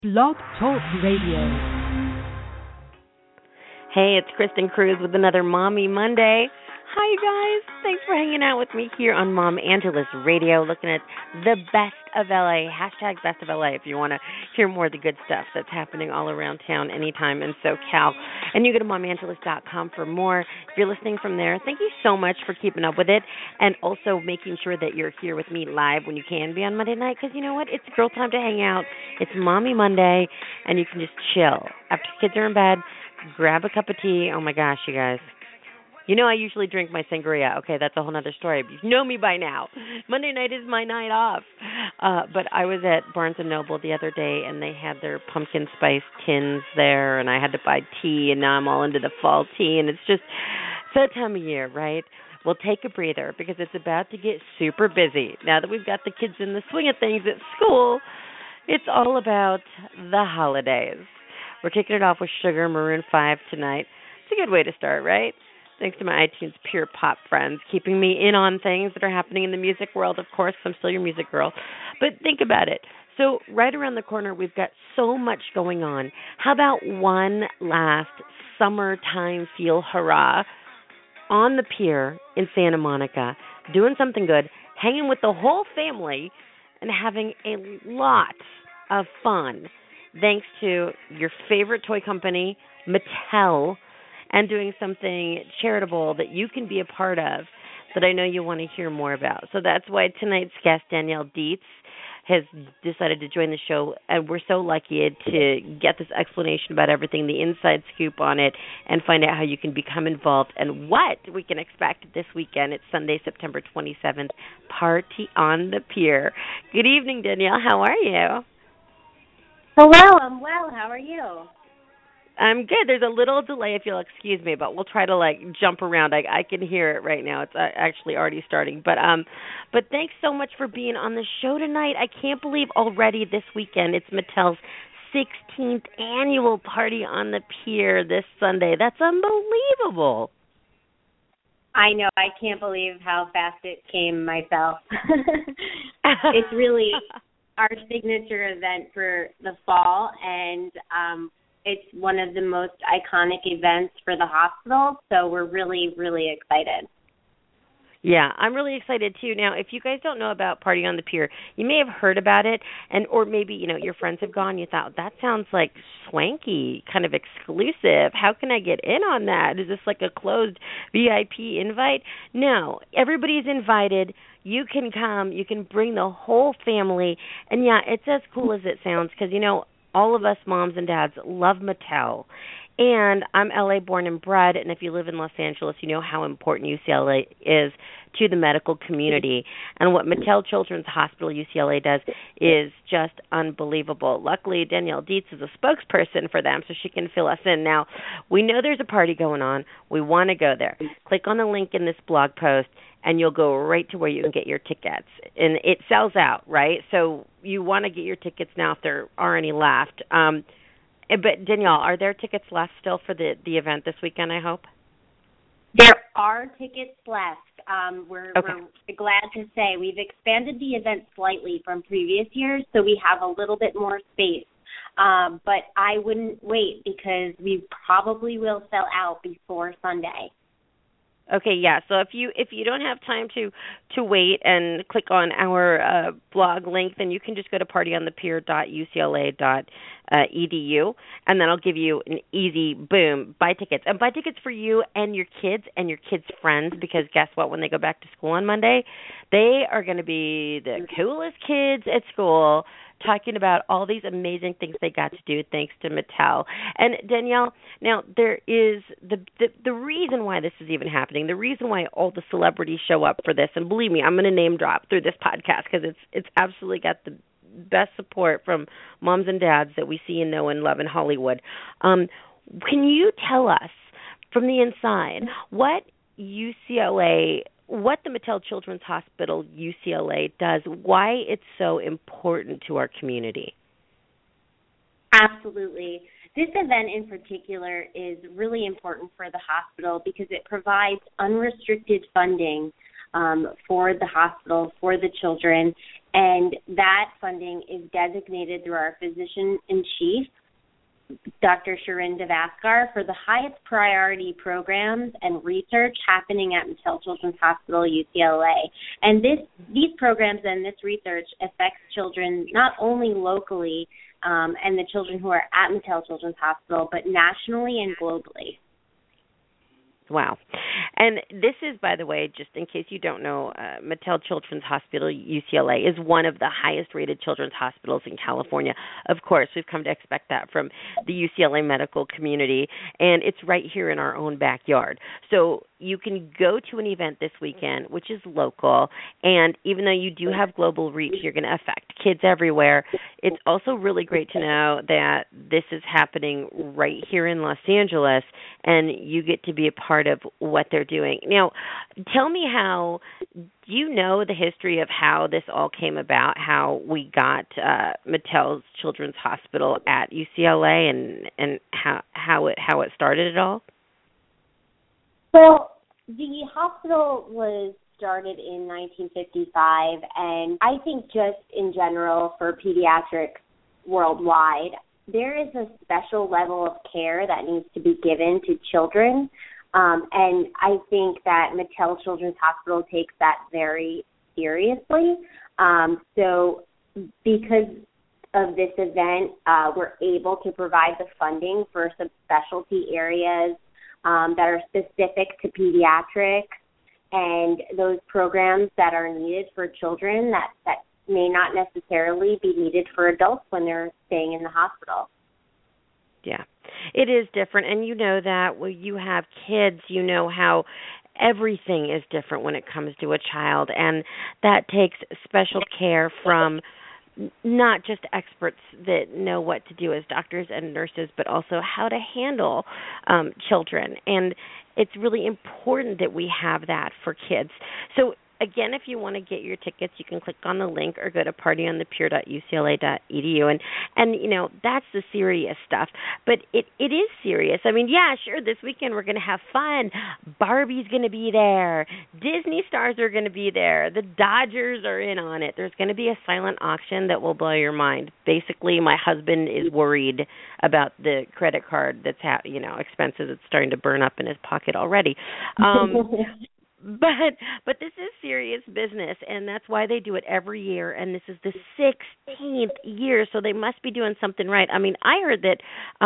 Blog Talk Radio. Hey, it's Kristen Cruz with another Mommy Monday. Hi, you guys. Thanks for hanging out with me here on Mom Angeles Radio, looking at the best of LA, hashtag best of LA, if you want to hear more of the good stuff that's happening all around town anytime in SoCal. And you go to momangeles.com for more. If you're listening from there, thank you so much for keeping up with it and also making sure that you're here with me live when you can be on Monday night, because you know what? It's girl time to hang out. It's Mommy Monday, and you can just chill. After kids are in bed, grab a cup of tea. Oh, my gosh, you guys. You know I usually drink my sangria. Okay, that's a whole other story. You know me by now. Monday night is my night off. But I was at Barnes & Noble the other day, and they had their pumpkin spice tins there, and I had to buy tea, and now I'm all into the fall tea, and it's just that time of year, right? We'll take a breather because it's about to get super busy. Now that we've got the kids in the swing of things at school, it's all about the holidays. We're kicking it off with Sugar Maroon 5 tonight. It's a good way to start, right? Thanks to my iTunes Pure Pop friends, keeping me in on things that are happening in the music world, of course, 'cause I'm still your music girl. But think about it. So right around the corner, we've got so much going on. How about one last summertime feel hurrah on the pier in Santa Monica, doing something good, hanging with the whole family, and having a lot of fun, thanks to your favorite toy company, Mattel, and doing something charitable that you can be a part of that I know you want to hear more about. So that's why tonight's guest, Danielle Dietz, has decided to join the show, and we're so lucky to get this explanation about everything, the inside scoop on it, and find out how you can become involved and what we can expect this weekend. It's Sunday, September 27th, Party on the Pier. Good evening, Danielle. How are you? Hello, I'm well. How are you? I'm good. There's a little delay, if you'll excuse me, but we'll try to jump around. I can hear it right now. It's actually already starting. But thanks so much for being on the show tonight. I can't believe already this weekend it's Mattel's 16th annual Party on the Pier this Sunday. That's unbelievable. I know. I can't believe how fast it came myself. It's really our signature event for the fall, and it's one of the most iconic events for the hospital, so we're really, really excited. Yeah, I'm really excited too. Now, if you guys don't know about Party on the Pier, you may have heard about it, or maybe your friends have gone. You thought that sounds like swanky, kind of exclusive. How can I get in on that? Is this like a closed VIP invite? No, everybody's invited. You can come. You can bring the whole family, and yeah, it's as cool as it sounds because all of us moms and dads love Mattel. And I'm LA born and bred, and if you live in Los Angeles, you know how important UCLA is to the medical community. And what Mattel Children's Hospital UCLA does is just unbelievable. Luckily, Danielle Dietz is a spokesperson for them, so she can fill us in. Now, we know there's a party going on. We want to go there. Click on the link in this blog post, and you'll go right to where you can get your tickets. And it sells out, right? So you want to get your tickets now if there are any left. But, Danielle, are there tickets left still for the event this weekend, I hope? There are tickets left. We're glad to say we've expanded the event slightly from previous years, so we have a little bit more space. But I wouldn't wait because we probably will sell out before Sunday. Okay, yeah. So if you don't have time to wait and click on our blog link, then you can just go to partyonthepier.ucla.edu, and then I'll give you an easy boom, buy tickets. And buy tickets for you and your kids' friends, because guess what? When they go back to school on Monday, they are going to be the coolest kids at school, talking about all these amazing things they got to do thanks to Mattel. And Danielle, now there is the reason why this is even happening, the reason why all the celebrities show up for this, and believe me, I'm going to name drop through this podcast because it's absolutely got the best support from moms and dads that we see and know and love in Hollywood. Can you tell us from the inside what the Mattel Children's Hospital UCLA does, why it's so important to our community? Absolutely. This event in particular is really important for the hospital because it provides unrestricted funding for the hospital, for the children, and that funding is designated through our physician-in-chief, Dr. Shirin Davaskar, for the highest priority programs and research happening at Mattel Children's Hospital, UCLA. And these programs and this research affects children not only locally and the children who are at Mattel Children's Hospital, but nationally and globally. Wow. And this is, by the way, just in case you don't know, Mattel Children's Hospital, UCLA, is one of the highest-rated children's hospitals in California. Of course, we've come to expect that from the UCLA medical community, and it's right here in our own backyard. So you can go to an event this weekend, which is local, and even though you do have global reach, you're going to affect kids everywhere. It's also really great to know that this is happening right here in Los Angeles, and you get to be a part of what they're doing. Now, tell me do you know the history of how this all came about, how we got Mattel's Children's Hospital at UCLA and how it started it all? Well, the hospital was started in 1955, and I think just in general for pediatrics worldwide, there is a special level of care that needs to be given to children. And I think that Mattel Children's Hospital takes that very seriously. So because of this event, we're able to provide the funding for some specialty areas that are specific to pediatrics and those programs that are needed for children that may not necessarily be needed for adults when they're staying in the hospital. Yeah, it is different. And you know that when you have kids, you know how everything is different when it comes to a child. And that takes special care from not just experts that know what to do as doctors and nurses, but also how to handle children. And it's really important that we have that for kids. So again, if you want to get your tickets, you can click on the link or go to partyonthepure.ucla.edu. And you know, that's the serious stuff. But it is serious. I mean, yeah, sure, this weekend we're going to have fun. Barbie's going to be there. Disney stars are going to be there. The Dodgers are in on it. There's going to be a silent auction that will blow your mind. Basically, my husband is worried about the credit card that's, expenses. It's starting to burn up in his pocket already. But this is serious business, and that's why they do it every year, and this is the 16th year, so they must be doing something right. I mean, I heard that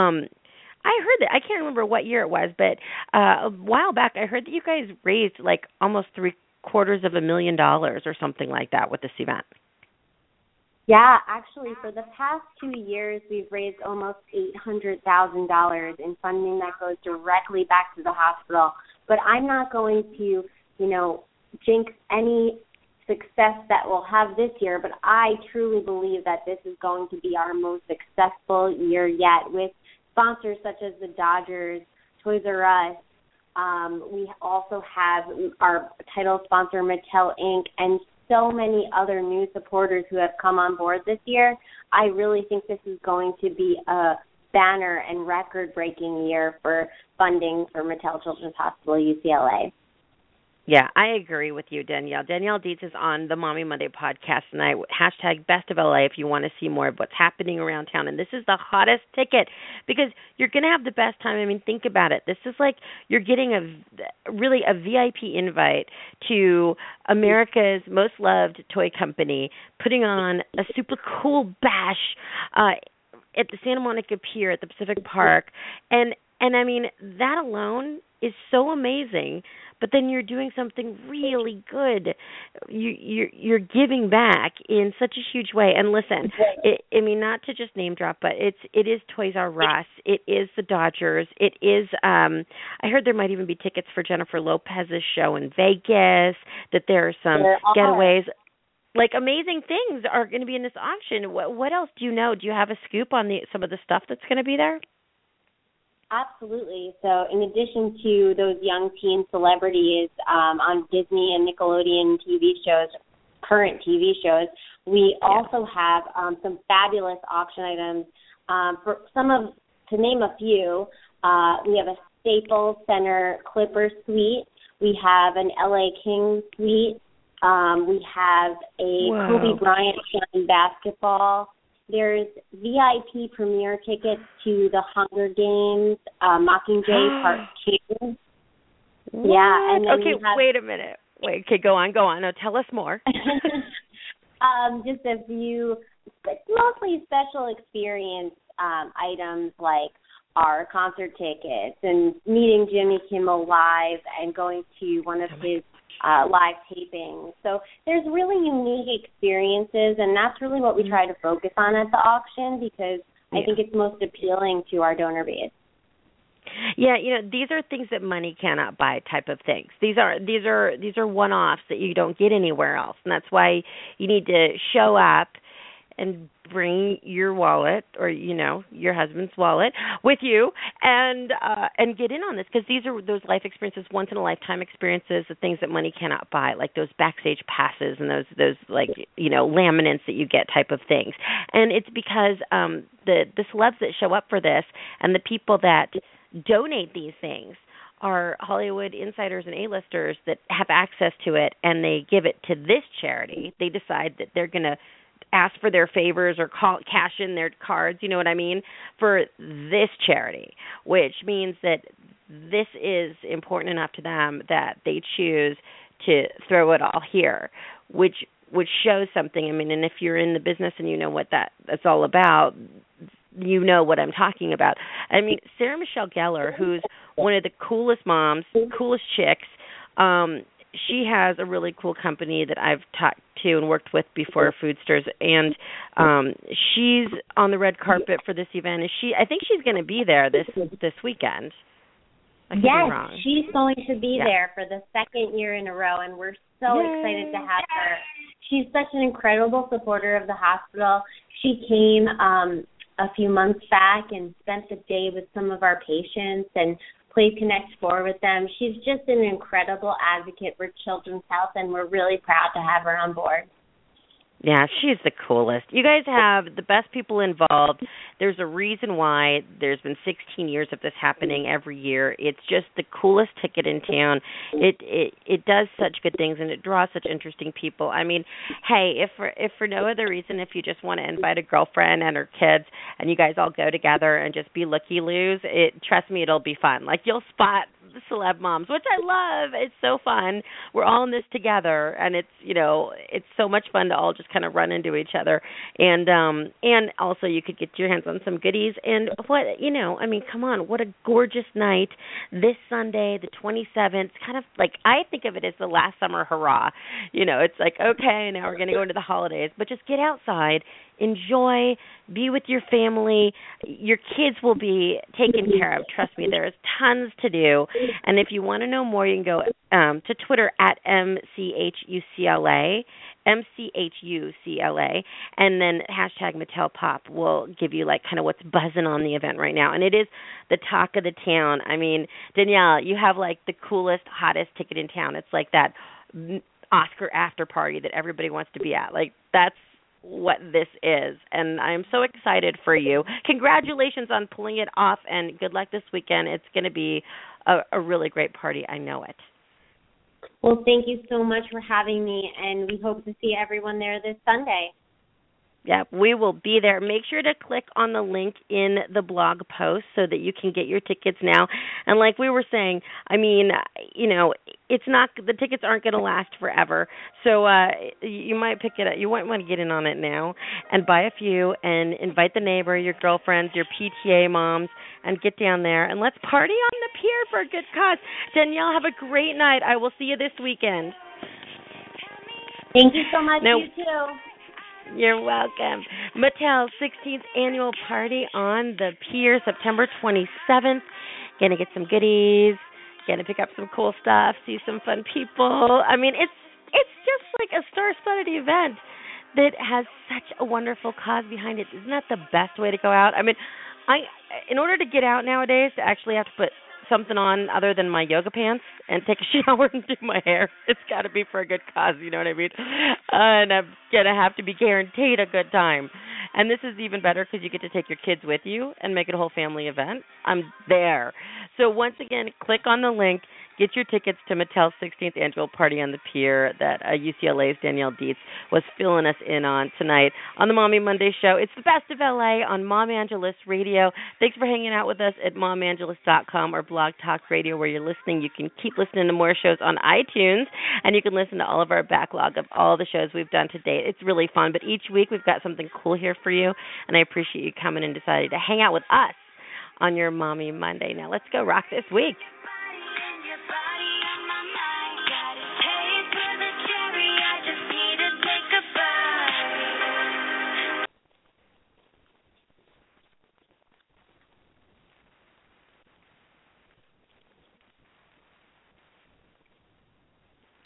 I can't remember what year it was, but a while back I heard that you guys raised like almost $750,000 or something like that with this event. Yeah, actually, for the past 2 years, we've raised almost $800,000 in funding that goes directly back to the hospital. But I'm not going to, jinx any success that we'll have this year, but I truly believe that this is going to be our most successful year yet with sponsors such as the Dodgers, Toys R Us. We also have our title sponsor, Mattel Inc., and so many other new supporters who have come on board this year. I really think this is going to be a banner and record-breaking year for funding for Mattel Children's Hospital UCLA. Yeah, I agree with you, Danielle. Danielle Dietz is on the Mommy Monday podcast tonight. # Best of LA if you want to see more of what's happening around town. And this is the hottest ticket because you're going to have the best time. I mean, think about it. This is like you're getting a VIP invite to America's most loved toy company putting on a super cool bash at the Santa Monica Pier at the Pacific Park. And I mean, that alone is so amazing. But then you're doing something really good. You're giving back in such a huge way. And listen, not to just name drop, but it is Toys R Us. It is the Dodgers. It is. I heard there might even be tickets for Jennifer Lopez's show in Vegas. That there are some getaways. Like amazing things are going to be in this auction. What else do you know? Do you have a scoop on some of the stuff that's going to be there? Absolutely. So in addition to those young teen celebrities on Disney and Nickelodeon TV shows, current TV shows, we also have some fabulous auction items. To name a few, we have a Staples Center Clipper Suite We have an LA Kings suite. We have a Kobe Bryant signed basketball. There's VIP premiere tickets to the Hunger Games, Mockingjay Part 2. What? Yeah, and then okay, wait a minute. Wait, okay, go on. No, tell us more. Just a few, mostly special experience items like our concert tickets and meeting Jimmy Kimmel live and going to one of his live tapings. So there's really unique experiences, and that's really what we try to focus on at the auction because I think it's most appealing to our donor base. Yeah, these are things that money cannot buy type of things. These are one-offs that you don't get anywhere else, and that's why you need to show up and bring your wallet or your husband's wallet with you and get in on this because these are those life experiences, once in a lifetime experiences, the things that money cannot buy, like those backstage passes and those like laminates that you get type of things. And it's because the celebs that show up for this and the people that donate these things are Hollywood insiders and A-listers that have access to it, and they give it to this charity. They decide that they're going to ask for their favors or cash in their cards, you know what I mean, for this charity, which means that this is important enough to them that they choose to throw it all here, which shows something. I mean, and if you're in the business and you know what that's all about, you know what I'm talking about. I mean, Sarah Michelle Gellar, who's one of the coolest moms, coolest chicks, she has a really cool company that I've talked to and worked with before, Foodsters, and she's on the red carpet for this event. I think she's going to be there this weekend. Yes, she's going to be there for the second year in a row, and we're so excited to have her. She's such an incredible supporter of the hospital. She came a few months back and spent the day with some of our patients and played Connect 4 with them. She's just an incredible advocate for children's health, and we're really proud to have her on board. Yeah, she's the coolest. You guys have the best people involved. There's a reason why there's been 16 years of this happening every year. It's just the coolest ticket in town. It does such good things, and it draws such interesting people. I mean, hey, if for no other reason, if you just want to invite a girlfriend and her kids, and you guys all go together and just be looky-loos, trust me, it'll be fun. Like, you'll spot the celeb moms, which I love. It's so fun. We're all in this together, and it's so much fun to all just kind of run into each other, and also you could get your hands on some goodies. And I mean, come on, what a gorgeous night this Sunday, the 27th. Kind of like, I think of it as the last summer hurrah. It's like, okay, now we're going to go into the holidays, but just get outside, enjoy, be with your family. Your kids will be taken care of. Trust me, there is tons to do. And if you want to know more, you can go to Twitter at MCHUCLA, and then hashtag Mattel Pop will give you like kind of what's buzzing on the event right now. And it is the talk of the town. I mean, Danielle, you have like the coolest, hottest ticket in town. It's like that Oscar after party that everybody wants to be at. Like, that's what this is, and I'm so excited for you. Congratulations on pulling it off, and good luck this weekend. It's going to be a really great party. I know it. Well, thank you so much for having me, and we hope to see everyone there this Sunday. Yeah, we will be there. Make sure to click on the link in the blog post so that you can get your tickets now. And like we were saying, I mean, it's not, the tickets aren't going to last forever. So you might pick it up. You might want to get in on it now and buy a few and invite the neighbor, your girlfriends, your PTA moms, and get down there and let's party on the pier for a good cause. Danielle, have a great night. I will see you this weekend. Thank you so much. You too. You're welcome. Mattel's 16th annual party on the pier, September 27th. Going to get some goodies, going to pick up some cool stuff, see some fun people. I mean, it's just like a star-studded event that has such a wonderful cause behind it. Isn't that the best way to go out? I mean, in order to get out nowadays, to actually have to put something on other than my yoga pants and take a shower and do my hair. It's got to be for a good cause, you know what I mean? And I'm going to have to be guaranteed a good time. And this is even better because you get to take your kids with you and make it a whole family event. I'm there. So once again, click on the link, get your tickets to Mattel's 16th annual party on the pier that UCLA's Danielle Dietz was filling us in on tonight on the Mommy Monday show. It's the best of LA on Mom Angelus Radio. Thanks for hanging out with us at momangelus.com or Blog Talk Radio where you're listening. You can keep listening to more shows on iTunes, and you can listen to all of our backlog of all the shows we've done to date. It's really fun, but each week we've got something cool here for you, and I appreciate you coming and deciding to hang out with us on your Mommy Monday. Now let's go rock this week.